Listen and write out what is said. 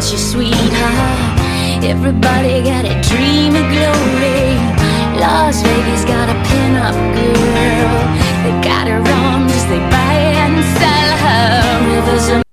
you, sweetheart. Everybody got a dream of glory.